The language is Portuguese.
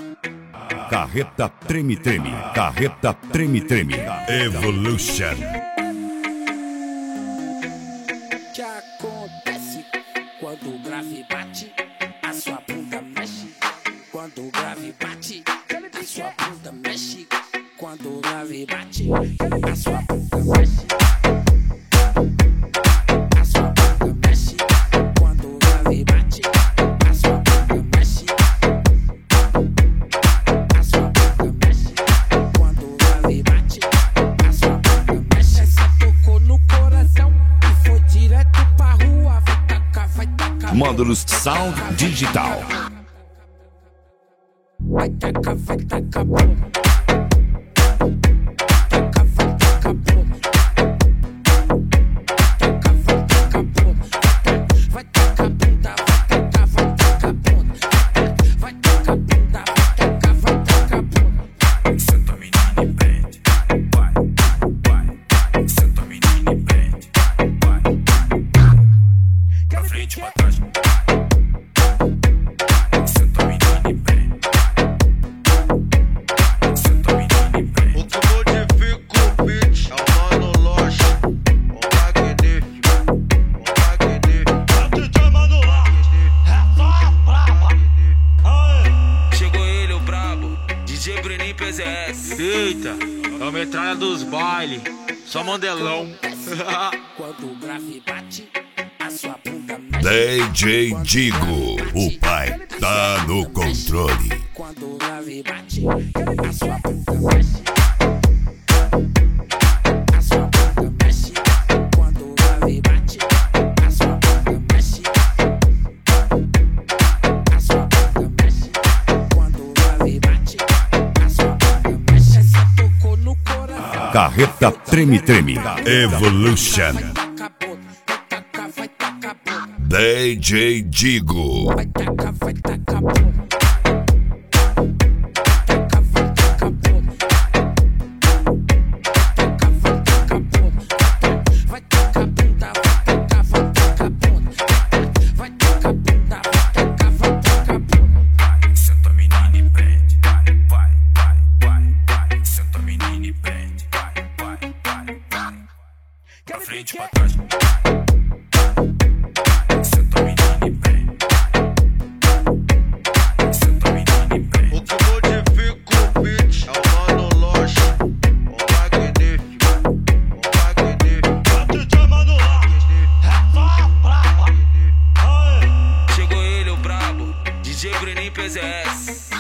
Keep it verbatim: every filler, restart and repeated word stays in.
Carreta treme treme, carreta treme treme, Evolution. Que acontece quando o grave bate, a sua bunda mexe. Quando o grave bate, a sua bunda mexe. Quando o grave bate, a sua bunda mexe. A sua bunda mexe. Quando o grave bate, a sua bunda mexe. A sua bunda mexe. Quando o grave bate, a sua bunda mexe. Essa tocou no coração e foi direto pra rua. Vai tacar, vai tacar. Módulos Sound Digital. Vai tacar, vai tacar, bom. Taca, vai tacar, bom. Taca, vai tacar, bom. Vai tacar bunda, vai tacar, vai tacar bunda. Vai tacar bunda, vai tacar, vai tacar bunda. Senta menina e prende, vai, vai. Senta menina e prende, vai. Pra frente, pra trás. Senta menina e prende. Senta menina e prende. O que modifica o beat é o Mano Loche, o magnífico, o magnífico. É o D J Mano Loche, é só a braba. Chegou ele, o brabo, D J Bruninho P Z S. Eita, é a metralha dos bailes, só mandelão. Quando o grave bate, a sua bunda mexe. D J Digo, o pai tá no controle. Quando o grave bate, a sua bunda mexe. A sua bunda mexe. Quando o grave bate, a sua bunda mexe. A sua bunda mexe. Quando o grave bate, a sua bunda mexe. Essa tocou no coração. Carreta treme treme, Evolution. Vai tacar bunda, vai tacar, vai tacar bunda. D J Digo. Vai tacar, vai tacar bunda. Taca, vai tacar bunda. Taca, vai tacar bunda. Vai tacar bunda, vai tacar, vai tacar bunda. Vai tacar bunda, vai tacar, vai tacar bunda. Senta menina e prende, vai, vai, vai, vai, vai. Senta menina e prende, vai, vai, vai, vai. Pra frente, pra trás. Senta menina e prende. Senta menina e prende. O que modifica o beat é o Mano Loche, o magnífico, o magnífico. É o D J Mano Loche, é só a braba. Chegou ele, o brabo, D J Bruninho P Z S.